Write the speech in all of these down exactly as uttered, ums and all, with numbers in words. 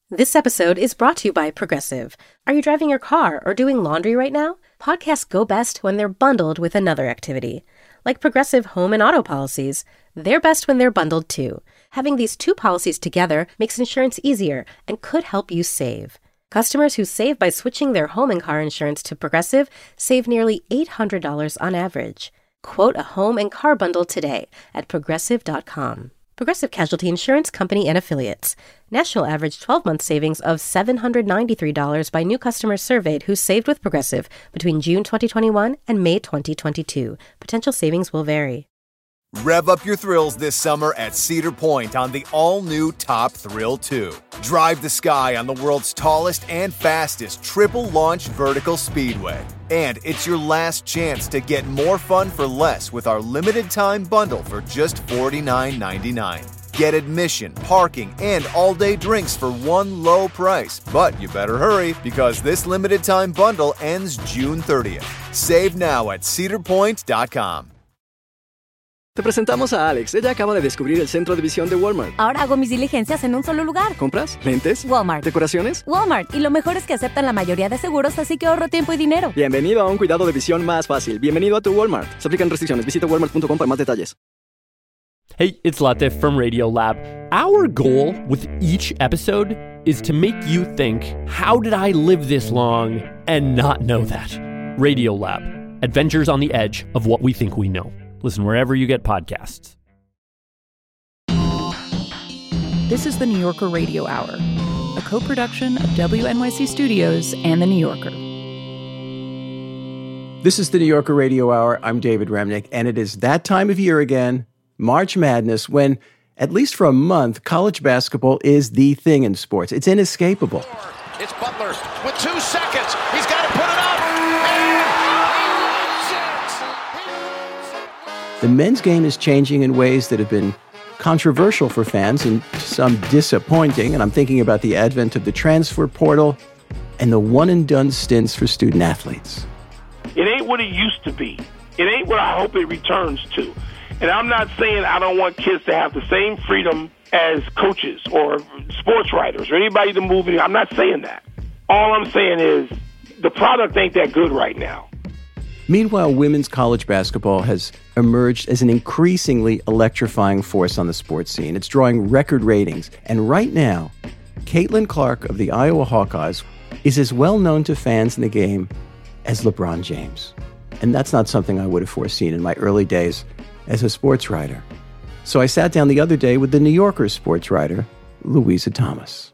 This episode is brought to you by Progressive. Are you driving your car or doing laundry right now? Podcasts go best when they're bundled with another activity. Like Progressive home and auto policies, they're best when they're bundled too. Having these two policies together makes insurance easier and could help you save. Customers who save by switching their home and car insurance to Progressive save nearly eight hundred dollars on average. Quote a home and car bundle today at progressive dot com. Progressive Casualty Insurance Company and Affiliates. National average twelve-month savings of seven hundred ninety-three dollars by new customers surveyed who saved with Progressive between June twenty twenty-one and May twenty twenty-two. Potential savings will vary. Rev up your thrills this summer at Cedar Point on the all-new Top Thrill two. Drive the sky on the world's tallest and fastest triple-launch vertical speedway. And it's your last chance to get more fun for less with our limited-time bundle for just forty-nine ninety-nine. Get admission, parking, and all-day drinks for one low price. But you better hurry because this limited-time bundle ends June thirtieth. Save now at cedar point dot com. Te presentamos a Alex. Ella acaba de descubrir el centro de visión de Walmart. Ahora hago mis diligencias en un solo lugar. ¿Compras? ¿Lentes? Walmart. ¿Decoraciones? Walmart. Y lo mejor es que aceptan la mayoría de seguros, así que ahorro tiempo y dinero. Bienvenido a un cuidado de visión más fácil. Bienvenido a tu Walmart. Se aplican restricciones. Visita walmart punto com para más detalles. Hey, it's Latif from Radiolab. Our goal with each episode is to make you think, how did I live this long and not know that? Radiolab. Adventures on the edge of what we think we know. Listen wherever you get podcasts. This is the New Yorker Radio Hour, a co-production of W N Y C Studios and the New Yorker. This is the New Yorker Radio Hour. I'm David Remnick, and it is that time of year again, March Madness, when, at least for a month, college basketball is the thing in sports. It's inescapable. It's Butler with two seconds. He's got to put it up. The men's game is changing in ways that have been controversial for fans and some disappointing, and I'm thinking about the advent of the transfer portal and the one-and-done stints for student athletes. It ain't what it used to be. It ain't what I hope it returns to. And I'm not saying I don't want kids to have the same freedom as coaches or sports writers or anybody to move in. I'm not saying that. All I'm saying is the product ain't that good right now. Meanwhile, women's college basketball has emerged as an increasingly electrifying force on the sports scene. It's drawing record ratings. And right now, Caitlin Clark of the Iowa Hawkeyes is as well known to fans in the game as LeBron James. And that's not something I would have foreseen in my early days as a sports writer. So I sat down the other day with the New Yorker sports writer, Louisa Thomas.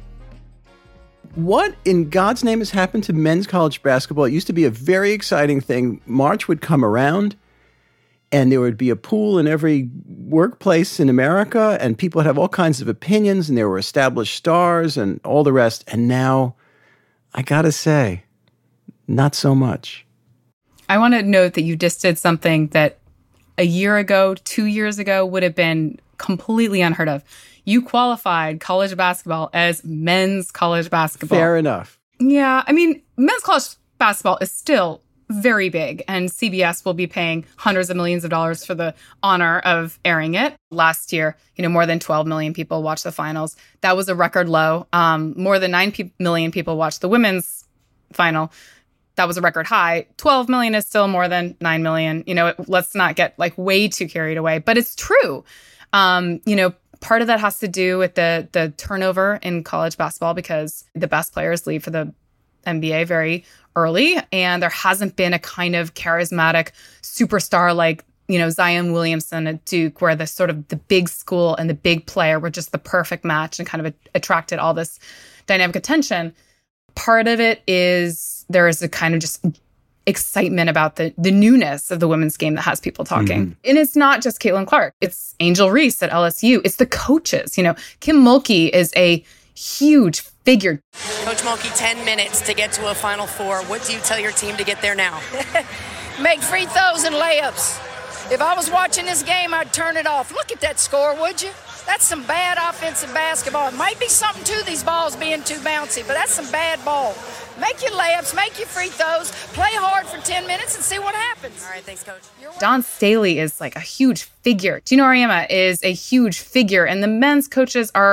What in God's name has happened to men's college basketball? It used to be a very exciting thing. March would come around, and there would be a pool in every workplace in America, and people would have all kinds of opinions, and there were established stars and all the rest. And now, I gotta say, not so much. I want to note that you just did something that a year ago, two years ago, would have been completely unheard of. You qualified college basketball as men's college basketball. Fair enough. Yeah, I mean, men's college basketball is still very big, and C B S will be paying hundreds of millions of dollars for the honor of airing it. Last year, you know, more than twelve million people watched the finals. That was a record low. Um, more than nine pe- million people watched the women's final. That was a record high. twelve million is still more than nine million. You know, it, let's not get like way too carried away, but it's true. Um, you know, part of that has to do with the the turnover in college basketball because the best players leave for the N B A very early, and there hasn't been a kind of charismatic superstar like, you know, Zion Williamson at Duke, where the sort of the big school and the big player were just the perfect match and kind of attracted all this dynamic attention. Part of it is there is a kind of just excitement about the the newness of the women's game that has people talking. Mm-hmm. And it's not just Caitlin Clark. It's Angel Reese at L S U. It's the coaches. You know, Kim Mulkey is a huge figure. Coach Mulkey, ten minutes to get to a Final Four. What do you tell your team to get there now? Make free throws and layups. If I was watching this game, I'd turn it off. Look at that score, would you? That's some bad offensive basketball. It might be something to these balls being too bouncy, but that's some bad ball. Make your layups, make your free throws, play hard for ten minutes and see what happens. All right, thanks, Coach. Dawn Staley is like a huge figure. Gino Auriemma is a huge figure, and the men's coaches are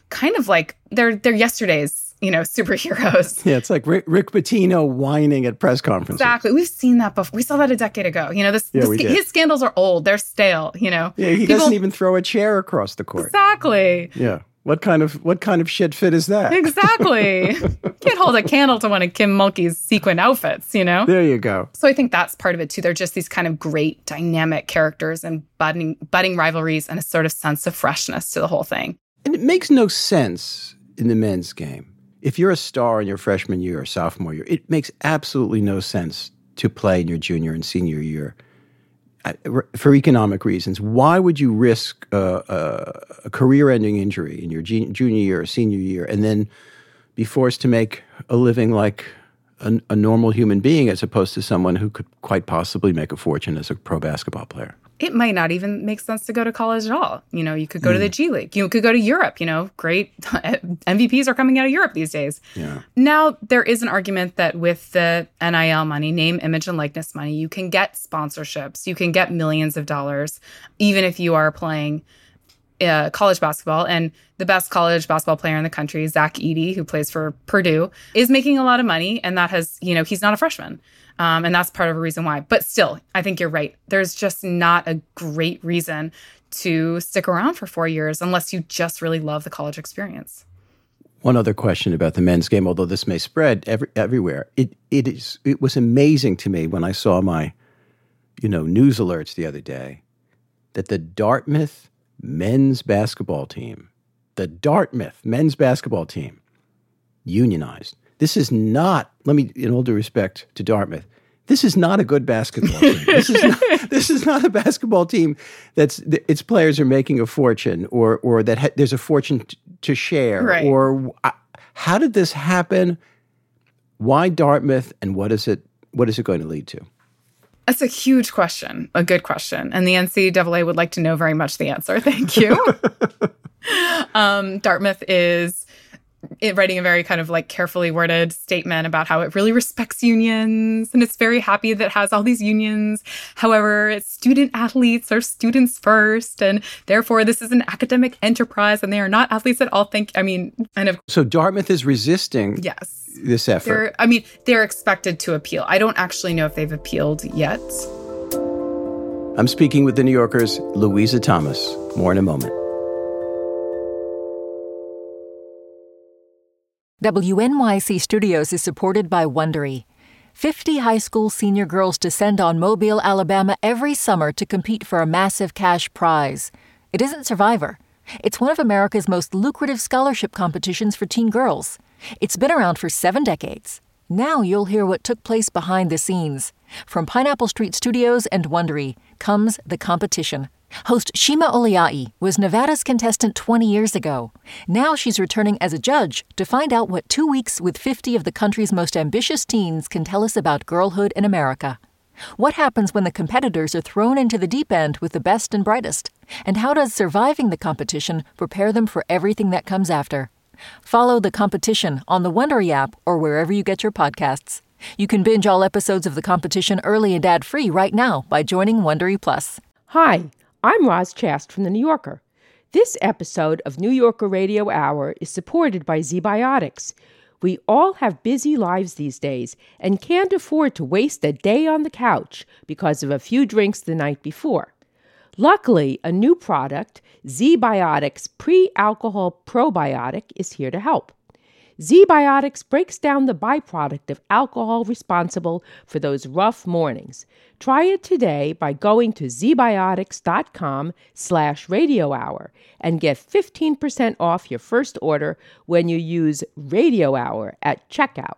kind of like they're they're yesterday's, you know, superheroes. Yeah, it's like Rick, Rick Pitino whining at press conferences. Exactly. We've seen that before. We saw that a decade ago. You know, this, yeah, this we did. his scandals are old. They're stale, you know. Yeah, he People, doesn't even throw a chair across the court. Exactly. Yeah. What kind of what kind of shit fit is that? Exactly. Can't hold a candle to one of Kim Mulkey's sequin outfits, you know? There you go. So I think that's part of it, too. They're just these kind of great dynamic characters and budding, budding rivalries and a sort of sense of freshness to the whole thing. And it makes no sense in the men's game. If you're a star in your freshman year or sophomore year, it makes absolutely no sense to play in your junior and senior year. For economic reasons, why would you risk uh, uh, a career-ending injury in your junior year or senior year and then be forced to make a living like a, a normal human being as opposed to someone who could quite possibly make a fortune as a pro basketball player? It might not even make sense to go to college at all. You know, you could go mm. to the G League. You could go to Europe. You know, great M V Ps are coming out of Europe these days. Yeah. Now, there is an argument that with the N I L money, name, image, and likeness money, you can get sponsorships. You can get millions of dollars, even if you are playing uh, college basketball. And the best college basketball player in the country, Zach Edey, who plays for Purdue, is making a lot of money. And that has, you know, he's not a freshman. Um, and that's part of a reason why. But still, I think you're right. There's just not a great reason to stick around for four years unless you just really love the college experience. One other question about the men's game, although this may spread every, everywhere. It it is it was amazing to me when I saw my, you know, news alerts the other day that the Dartmouth men's basketball team, the Dartmouth men's basketball team, unionized. This is not, let me, in all due respect to Dartmouth, this is not a good basketball team. This is not, this is not a basketball team that's, its players are making a fortune or or that ha- there's a fortune t- to share. Right. Or uh, how did this happen? Why Dartmouth, and what is it, what is it going to lead to? That's a huge question, a good question. And the N C double A would like to know very much the answer. Thank you. um, Dartmouth is... It, writing a very kind of like carefully worded statement about how it really respects unions and it's very happy that it has all these unions. However, its student athletes are students first, and therefore this is an academic enterprise and they are not athletes at all. Think, I mean, and of so Dartmouth is resisting yes, this effort. They're, I mean, they're expected to appeal. I don't actually know if they've appealed yet. I'm speaking with the New Yorker's Louisa Thomas. More in a moment. W N Y C Studios is supported by Wondery. Fifty high school senior girls descend on Mobile, Alabama every summer to compete for a massive cash prize. It isn't Survivor. It's one of America's most lucrative scholarship competitions for teen girls. It's been around for seven decades. Now you'll hear what took place behind the scenes. From Pineapple Street Studios and Wondery comes The Competition. Host Shima Oliai was Nevada's contestant twenty years ago. Now she's returning as a judge to find out what two weeks with fifty of the country's most ambitious teens can tell us about girlhood in America. What happens when the competitors are thrown into the deep end with the best and brightest? And how does surviving the competition prepare them for everything that comes after? Follow The Competition on the Wondery app or wherever you get your podcasts. You can binge all episodes of The Competition early and ad-free right now by joining Wondery Plus. Hi. I'm Roz Chast from The New Yorker. This episode of New Yorker Radio Hour is supported by ZBiotics. We all have busy lives these days and can't afford to waste a day on the couch because of a few drinks the night before. Luckily, a new product, ZBiotics Pre-Alcohol Probiotic, is here to help. ZBiotics breaks down the byproduct of alcohol responsible for those rough mornings. Try it today by going to zbiotics.com slash radio hour and get fifteen percent off your first order when you use Radio Hour at checkout.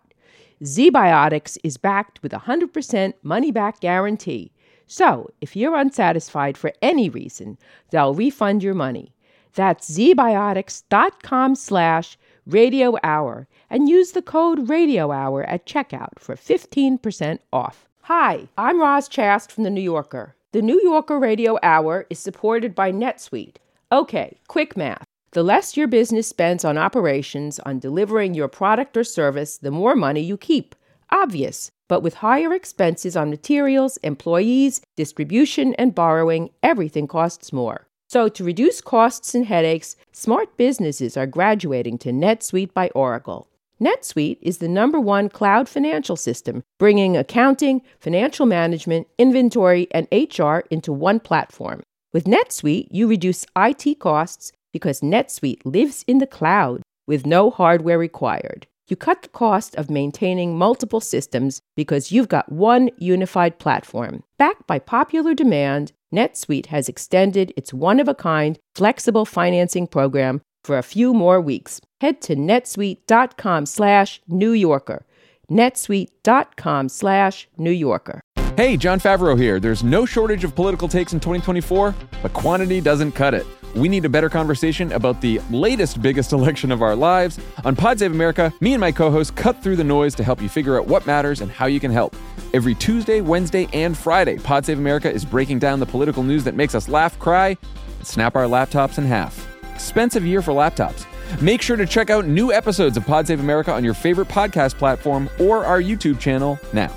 ZBiotics is backed with a one hundred percent money-back guarantee. So, if you're unsatisfied for any reason, they'll refund your money. That's zbiotics.com slash Radio Hour and use the code Radio Hour at checkout for fifteen percent off. Hi, I'm Roz Chast from The New Yorker. The New Yorker Radio Hour is supported by NetSuite. Okay, quick math. The less your business spends on operations, on delivering your product or service, the more money you keep. Obvious. But with higher expenses on materials, employees, distribution, and borrowing, everything costs more. So to reduce costs and headaches, smart businesses are graduating to NetSuite by Oracle. NetSuite is the number one cloud financial system, bringing accounting, financial management, inventory, and H R into one platform. With NetSuite, you reduce I T costs because NetSuite lives in the cloud with no hardware required. You cut the cost of maintaining multiple systems because you've got one unified platform. Backed by popular demand, NetSuite has extended its one-of-a-kind flexible financing program for a few more weeks. Head to netsuite.com slash New Yorker. netsuite.com slash New Yorker. Hey, John Favreau here. There's no shortage of political takes in twenty twenty-four, but quantity doesn't cut it. We need a better conversation about the latest, biggest election of our lives. On Pod Save America, me and my co-hosts cut through the noise to help you figure out what matters and how you can help. Every Tuesday, Wednesday, and Friday, Pod Save America is breaking down the political news that makes us laugh, cry, and snap our laptops in half. Expensive year for laptops. Make sure to check out new episodes of Pod Save America on your favorite podcast platform or our YouTube channel now.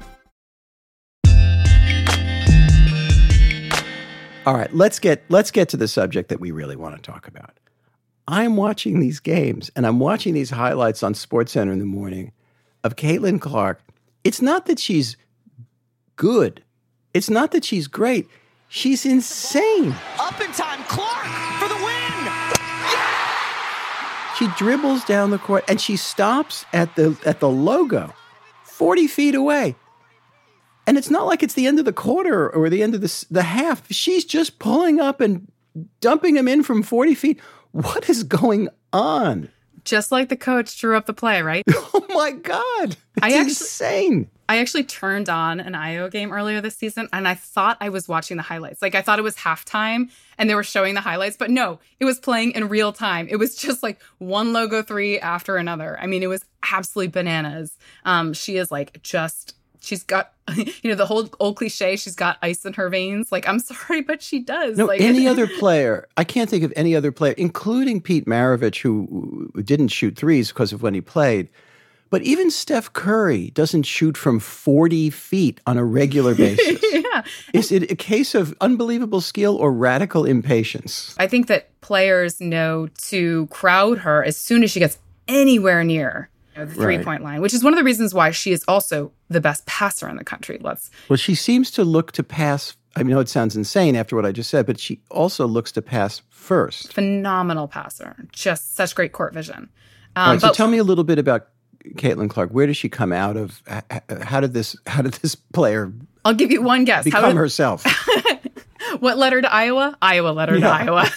All right, let's get let's get to the subject that we really want to talk about. I'm watching these games, and I'm watching these highlights on SportsCenter in the morning of Caitlin Clark. It's not that she's good. It's not that she's great. She's insane. Up in time, Clark for the win. She dribbles down the court, and she stops at the at the logo, forty feet away. And it's not like it's the end of the quarter or the end of the, the half. She's just pulling up and dumping him in from forty feet. What is going on? Just like the coach drew up the play, right? Oh, my God. It's I actually, insane. I actually turned on an Iowa game earlier this season, and I thought I was watching the highlights. Like, I thought it was halftime, and they were showing the highlights. But no, it was playing in real time. It was just like one logo three after another. I mean, it was absolutely bananas. Um, she is like just... She's got, you know, the whole old cliche, she's got ice in her veins. Like, I'm sorry, but she does. No, like, any other player, I can't think of any other player, including Pete Maravich, who didn't shoot threes because of when he played. But even Steph Curry doesn't shoot from forty feet on a regular basis. Yeah. Is it a case of unbelievable skill or radical impatience? I think that players know to crowd her as soon as she gets anywhere near the three-point Right. line, which is one of the reasons why she is also the best passer in the country. Let's. Well, she seems to look to pass. I know it sounds insane after what I just said, but she also looks to pass first. Phenomenal passer. Just such great court vision. Um, All right, so but, tell me a little bit about Caitlin Clark. Where does she come out of? How did this? How did this player? I'll give you one guess. Become How did, herself. What led her to Iowa? Iowa led her Yeah. to Iowa.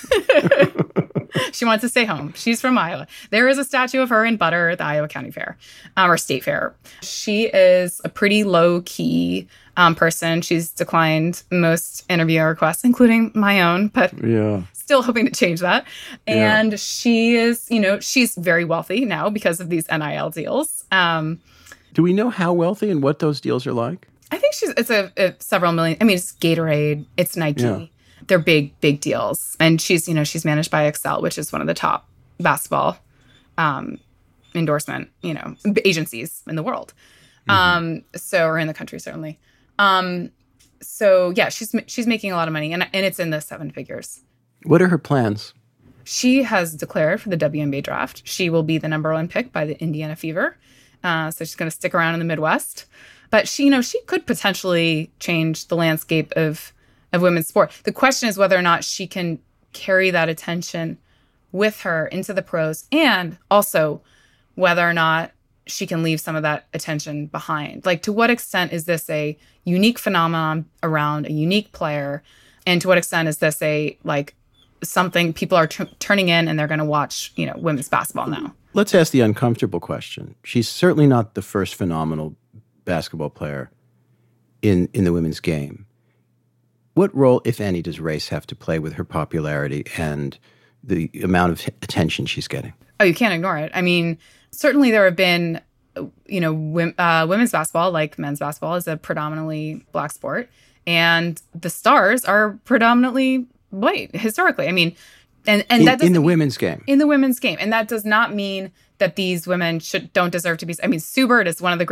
She wants to stay home. She's from Iowa. There is a statue of her in Butter at the Iowa County Fair, um, or State Fair. She is a pretty low-key um, person. She's declined most interview requests, including my own, but Yeah. still hoping to change that. Yeah. And she is, you know, she's very wealthy now because of these N I L deals. Um, Do we know how wealthy and what those deals are like? I think she's, it's a, a several million. I mean, it's Gatorade, it's Nike. Yeah. They're big, big deals. And she's, you know, she's managed by Excel, which is one of the top basketball um, endorsement, you know, agencies in the world. Mm-hmm. Um, so, or in the country, certainly. Um, so yeah, she's, she's making a lot of money, and, and it's in the seven figures. What are her plans? She has declared for the W N B A draft. She will be the number one pick by the Indiana Fever. Uh, so she's going to stick around in the Midwest. But she, you know, she could potentially change the landscape of of women's sport. The question is whether or not she can carry that attention with her into the pros, and also whether or not she can leave some of that attention behind. Like, to what extent is this a unique phenomenon around a unique player? And to what extent is this a, like, something people are t- turning in and they're going to watch, you know, women's basketball now? Let's ask the uncomfortable question. She's certainly not the first phenomenal basketball player in, in the women's game. What role, if any, does race have to play with her popularity and the amount of attention she's getting? Oh, you can't ignore it. I mean, certainly there have been, you know, w- uh, women's basketball, like men's basketball, is a predominantly Black sport. And the stars are predominantly white, historically. I mean, and, and in, that in the women's game. In the women's game. And that does not mean that these women should don't deserve to be. I mean, Sue Bird is one of the great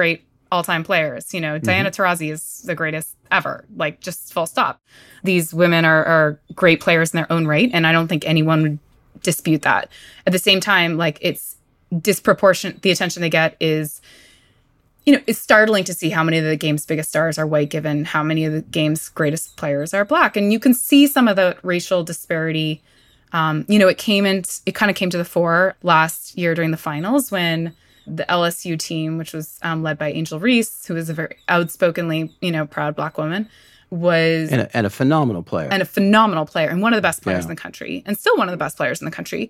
all-time players. You know, mm-hmm. Diana Taurasi is the greatest ever, like just full stop. These women are, are great players in their own right, and I don't think anyone would dispute that. At the same time, like it's disproportionate. The attention they get is, you know, it's startling to see how many of the game's biggest stars are white, given how many of the game's greatest players are Black. And you can see some of the racial disparity. Um, you know, it came in, it kind of came to the fore last year during the finals when the L S U team, which was um, led by Angel Reese, who is a very outspokenly, you know, proud Black woman, was... And a, and a phenomenal player. And a phenomenal player, and one of the best players Yeah. in the country, and still one of the best players in the country,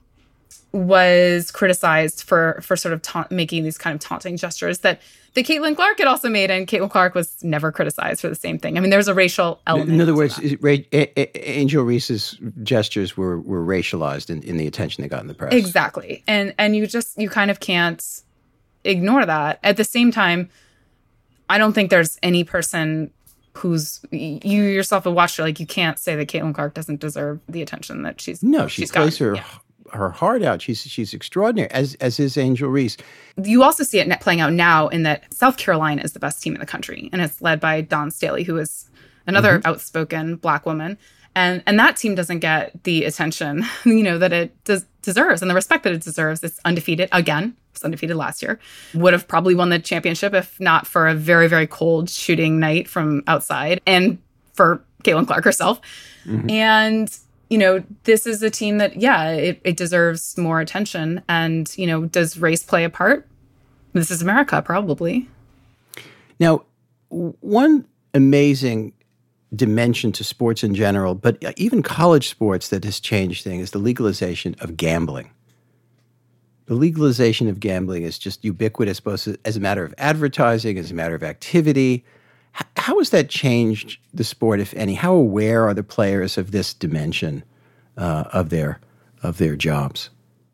was criticized for for sort of ta- making these kind of taunting gestures that, that Caitlin Clark had also made, and Caitlin Clark was never criticized for the same thing. I mean, there's a racial element. In other words, that. is- Ra- A- A- Angel Reese's gestures were, were racialized in, in the attention they got in the press. Exactly. And and you just, you kind of can't ignore that. At the same time, I don't think there's any person who's, you yourself have watched her, like you can't say that Caitlin Clark doesn't deserve the attention that she's No, she she's plays gotten. her Yeah. her heart out. She's she's extraordinary, as as is Angel Reese. You also see it net playing out now in that South Carolina is the best team in the country, and it's led by Dawn Staley, who is another Mm-hmm. outspoken Black woman. And and that team doesn't get the attention, you know, that it des- deserves and the respect that it deserves. It's undefeated again. It was undefeated last year. Would have probably won the championship if not for a very, very cold shooting night from outside and for Caitlin Clark herself. Mm-hmm. And, you know, this is a team that, yeah, it, it deserves more attention. And, you know, does race play a part? This is America, probably. Now, w- one amazing dimension to sports in general, but even college sports that has changed things, is the legalization of gambling. The legalization of gambling is just ubiquitous, both as a matter of advertising, as a matter of activity. H- how has that changed the sport, if any? How aware are the players of this dimension uh, of their of their jobs?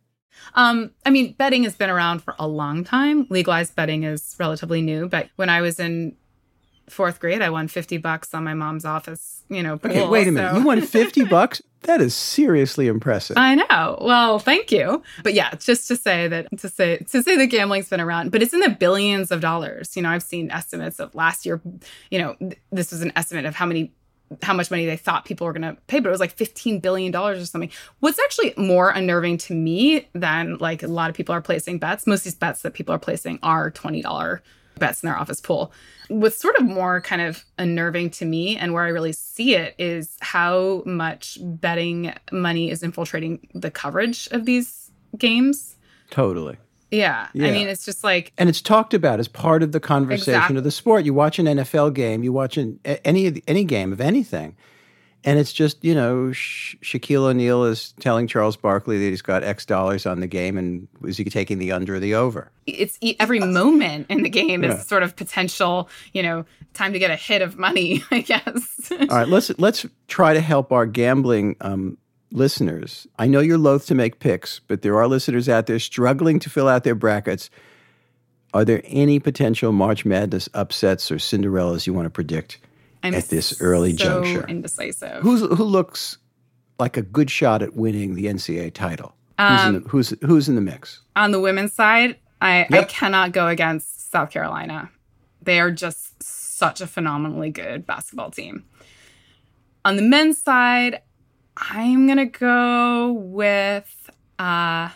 Um, I mean, betting has been around for a long time. Legalized betting is relatively new, but when I was in fourth grade, I won fifty bucks on my mom's office, you know, pool. Okay, wait a minute. So. You won fifty bucks? That is seriously impressive. I know. Well, thank you. But yeah, just to say that to say to say that gambling's been around, but it's in the billions of dollars. You know, I've seen estimates of last year, you know, th- this was an estimate of how many how much money they thought people were going to pay, but it was like fifteen billion dollars or something. What's actually more unnerving to me than like a lot of people are placing bets, most of these bets that people are placing are twenty dollars bets in their office pool. What's sort of more kind of unnerving to me and where I really see it is how much betting money is infiltrating the coverage of these games. Totally. Yeah. Yeah. I mean, it's just like... And it's talked about as part of the conversation Exactly. of the sport. You watch an N F L game, you watch an, any of the, any game of anything, and it's just, you know, Sha- Shaquille O'Neal is telling Charles Barkley that he's got X dollars on the game, and is he taking the under or the over? It's e- every moment in the game Yeah. is sort of potential, you know, time to get a hit of money, I guess. All right, let's let's try to help our gambling um, listeners. I know you're loath to make picks, but there are listeners out there struggling to fill out their brackets. Are there any potential March Madness upsets or Cinderellas you want to predict I'm at this early so juncture? indecisive. Who's, who looks like a good shot at winning the N C double A title? Who's, Um, in the, who's, who's in the mix? On the women's side, I, I Yep. cannot go against South Carolina. They are just such a phenomenally good basketball team. On the men's side, I'm going to go with uh,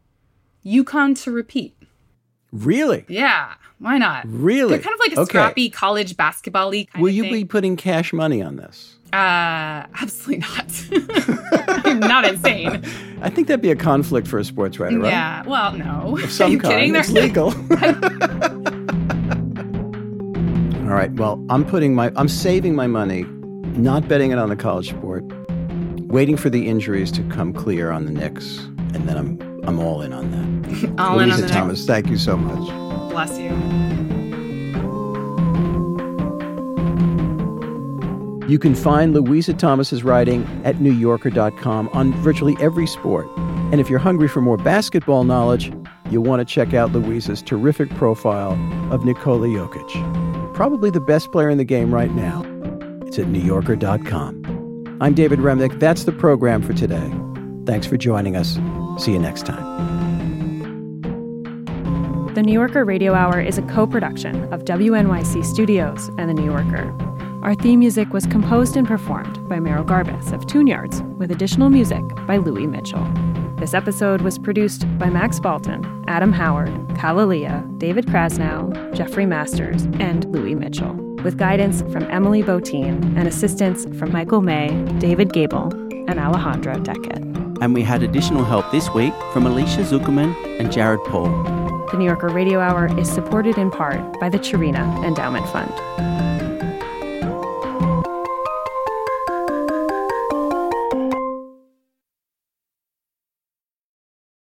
UConn to repeat. Really? Yeah, why not? Really? They're kind of like a Okay. scrappy college basketball-y kind Will of you thing. be putting cash money on this? Uh, absolutely not. I'm not insane. I think that'd be a conflict for a sports writer, right? Yeah, well, no. Of some Are you kind. kidding? It's They're- legal. All right. Well, I'm putting my, I'm saving my money, not betting it on the college sport, waiting for the injuries to come clear on the Knicks, and then I'm, I'm all in on that. All in on Louisa the Thomas, Knicks. thank you so much. Bless you. You can find Louisa Thomas's writing at new yorker dot com on virtually every sport. And if you're hungry for more basketball knowledge, you'll want to check out Louisa's terrific profile of Nikola Jokic, probably the best player in the game right now. It's at new yorker dot com. I'm David Remnick. That's the program for today. Thanks for joining us. See you next time. The New Yorker Radio Hour is a co-production of W N Y C Studios and The New Yorker. Our theme music was composed and performed by Meryl Garbus of Tune Yards, with additional music by Louis Mitchell. This episode was produced by Max Balton, Adam Howard, Kalalia, David Krasnow, Jeffrey Masters, and Louis Mitchell, with guidance from Emily Botine and assistance from Michael May, David Gable, and Alejandra Deckett. And we had additional help this week from Alicia Zuckerman and Jared Paul. The New Yorker Radio Hour is supported in part by the Chirina Endowment Fund.